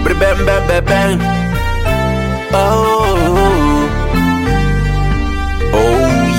bang bang bang. Oh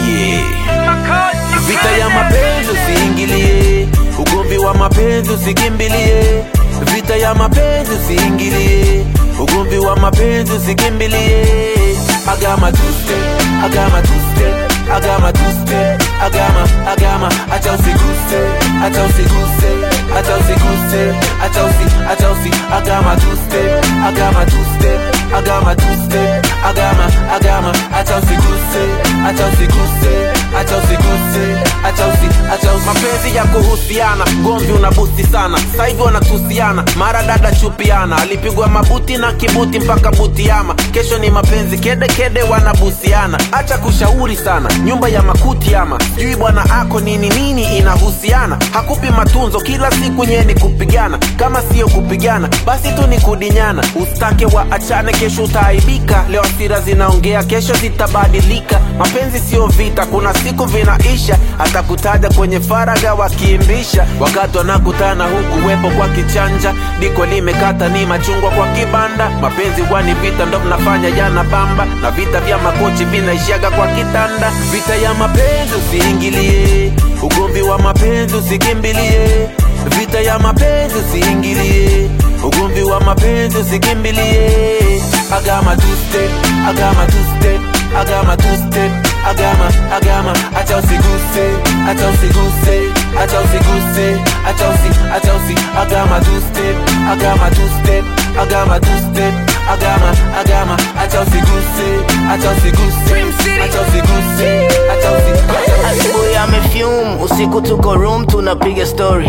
yeah. Vita ya mapenzi usiingilie, ugomvi wa mapenzi usikimbilie. Vita ya mapenzi usiingilie, ugomvi wa mapenzi usikimbilie. I got my two-step, I got my two-step, I got my two-step, I got my acha usiguse, acha usiguse, acha usiguse, acha usi, I got my two-step, I got my two-step, I got my two-step, I got my acha usiguse, acha usiguse, acha usiguse, acha usi. Mapenzi ya kuhusiana, gomvi unabusti sana. Sasa hivi wanatusiana, mara dada chupiana. Alipigwa mabuti na kibuti mpaka butiama. Kesho ni mapenzi kede wanabusiana. Acha kushauri sana, nyumba ya makuti ama sijui bwana ako nini inahusiana. Hakupi matunzo, kila siku nyeni kupigana. Kama sio kupigana, basi tu ni kudinyana. Ustake wa achane, kesho utaibika. Leo hasira zinaongea, kesho zitabadilika. Mapenzi sio vita, kuna siku vinaisha. Atakutaja kwenye faraga wakiimbisha. Wakati wanakutana huku wepo kwa kichanja. Diko limekata ni machungwa kwa kibanda. Mapenzi wani vita ndo mnafanya jana bamba. Na vita vya makochi vinaishaga kwa kitanda. Vita ya mapenzi usiingilie, ugomvi wa mapenzi usikimbilie. Vita ya mapenzi usiingilie, ugomvi wa mapenzi usikimbilie. I got my two-step, I got my two-step, I got my two-step, I got my acha usiguse, acha usiguse, acha usiguse, acha usi, I got my two-step, I got my two-step, I got my two-step, I got my acha usiguse, acha usiguse, acha usiguse, acha usi. Asubuhi amefume, usiku tuko room tunapiga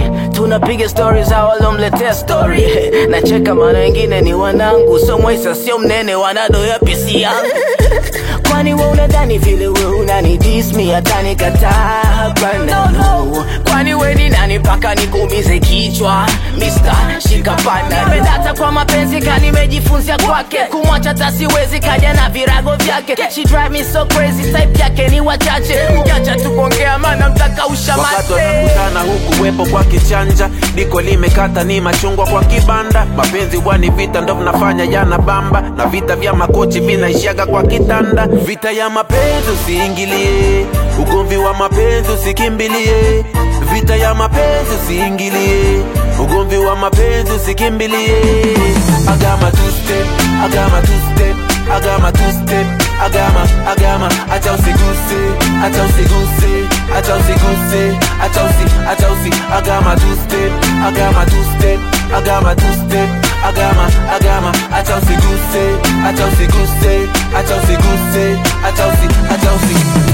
story za walomletea story. Nacheka maana wengine ni wanangu, so mwaisa sio mnene wanadoya pisi yangu. Kwani wewe unadhani vile wewe unanidis me hata nikataa? No. Kwani wewe ni nani paka nikuumize kichwa? Mr. Shikapanda nimedata kwa mapenzi kanimejifunzia kwake. Kumwacha tasiwezi kaja na virago vyake. She drive me so crazy, type yake ni wachache. Ukiacha tukuongea maana mtaka ushamate. Wakati wanakutana huku wepo kwa kichanja. Diko limekata ni machungwa kwa kibanda. Mapenzi wani vita ndo mnafanya jana bamba. Na vita vya makochi vinaishaga kwa kitanda. Vita ya mapenzi usiingilie, ugomvi wa mapenzi usikimbilie. Vita ya mapenzi usiingilie, ugomvi wa mapenzi usikimbilie. I got my two-step, I got my two-step, I got my two-step, I got my acha usiguse, acha usiguse, acha usiguse, acha usi, I got my two-step, I got my two-step, I got my two-step, I got my acha usiguse, acha usiguse, acha usiguse, acha usi.